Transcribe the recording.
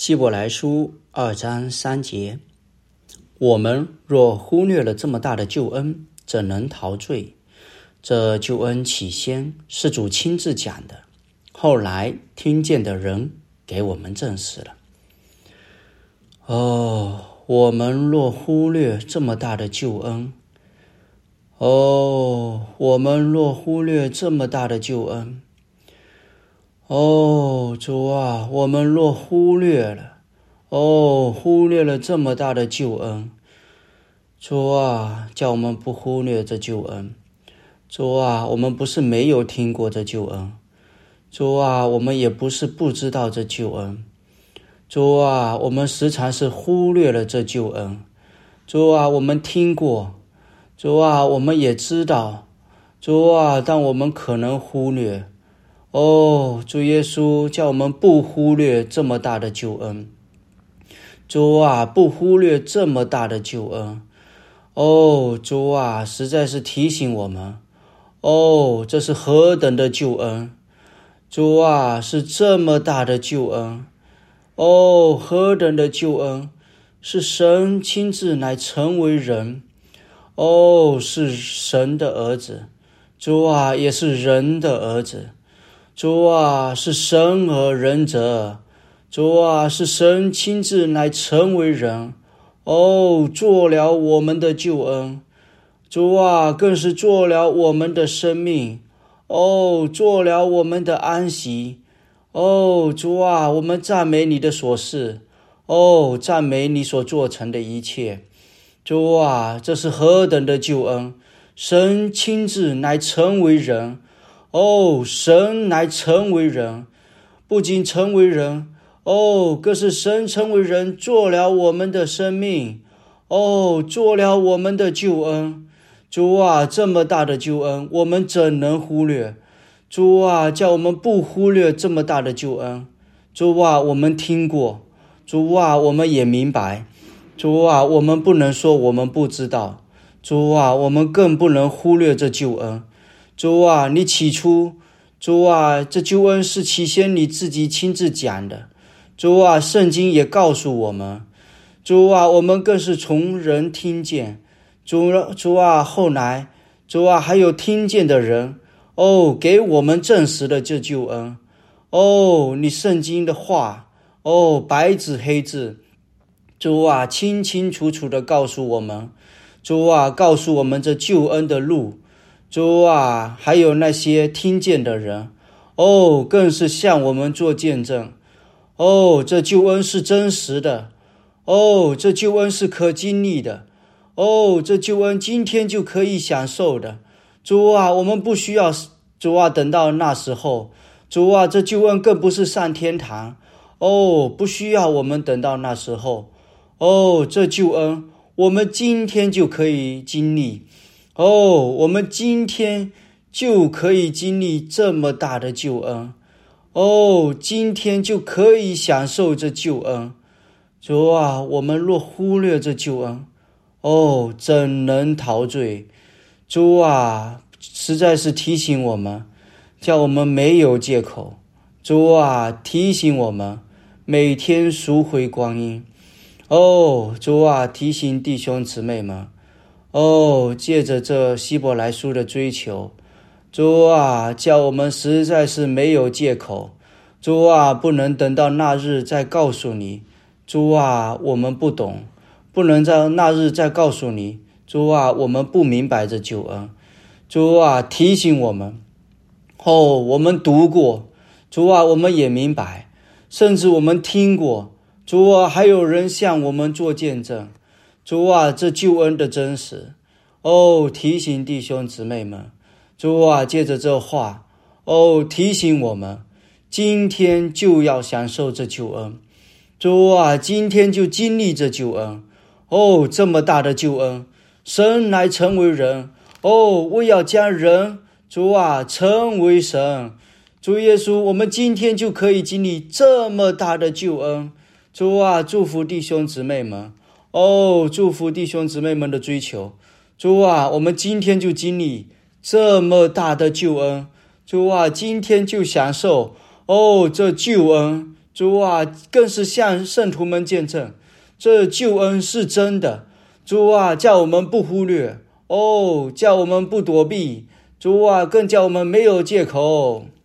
希伯来书2章3节，我们若忽略了这么大的救恩，怎能逃罪？这救恩起先是主亲自讲的，后来听见的人给我们证实了。我们若忽略这么大的救恩，我们若忽略这么大的救恩，主啊，我们若忽略了这么大的救恩，主啊，叫我们不忽略这救恩。主啊，我们不是没有听过这救恩，主啊，我们也不是不知道这救恩，主啊，我们时常是忽略了这救恩。主啊，我们听过，主啊，我们也知道，主啊，但我们可能忽略。主耶稣，叫我们不忽略这么大的救恩。主啊，不忽略这么大的救恩。主啊，实在是提醒我们，这是何等的救恩。主啊，是这么大的救恩。何等的救恩，是神亲自来成为人。是神的儿子。主啊，也是人的儿子。主啊，是神和人者。主啊，是神亲自来成为人。做了我们的救恩。主啊，更是做了我们的生命。做了我们的安息。主啊，我们赞美你的所事。赞美你所做成的一切。主啊，这是何等的救恩，神亲自来成为人。神来成为人，不仅成为人，更是神成为人，做了我们的生命。做了我们的救恩。主啊，这么大的救恩，我们怎能忽略？主啊，叫我们不忽略这么大的救恩。主啊，我们听过。主啊，我们也明白。主啊，我们不能说我们不知道。主啊，我们更不能忽略这救恩。主啊，你起初，主啊，这救恩是起先你自己亲自讲的。主啊，圣经也告诉我们。主啊，我们更是从人听见。主啊，后来，主啊，还有听见的人，给我们证实了这救恩。你圣经的话，白纸黑字，主啊，清清楚楚的告诉我们。主啊，告诉我们这救恩的路。主啊，还有那些听见的人，更是向我们做见证。这救恩是真实的。这救恩是可经历的。这救恩今天就可以享受的。主啊，我们不需要，主啊，等到那时候。主啊，这救恩更不是上天堂。不需要我们等到那时候。这救恩我们今天就可以经历。我们今天就可以经历这么大的救恩。今天就可以享受这救恩。主啊，我们若忽略这救恩，怎能逃罪？主啊，实在是提醒我们，叫我们没有借口。主啊，提醒我们每天赎回光阴。主啊，提醒弟兄姊妹们，借着这希伯来书的追求，主啊，叫我们实在是没有借口。主啊，不能等到那日再告诉你。主啊，我们不懂，不能在那日再告诉你。主啊，我们不明白这救恩。主啊，提醒我们。我们读过。主啊，我们也明白，甚至我们听过。主啊，还有人向我们做见证。主啊，这救恩的真实。提醒弟兄姊妹们。主啊，借着这话，提醒我们，今天就要享受这救恩。主啊，今天就经历这救恩。这么大的救恩，神来成为人。为要将人，主啊，成为神。主耶稣，我们今天就可以经历这么大的救恩。主啊，祝福弟兄姊妹们。祝福弟兄姊妹们的追求。主啊，我们今天就经历这么大的救恩。主啊，今天就享受这救恩。 主啊，更是向圣徒们见证，这救恩是真的。主啊，叫我们不忽略，叫我们不躲避，主啊，更叫我们没有借口。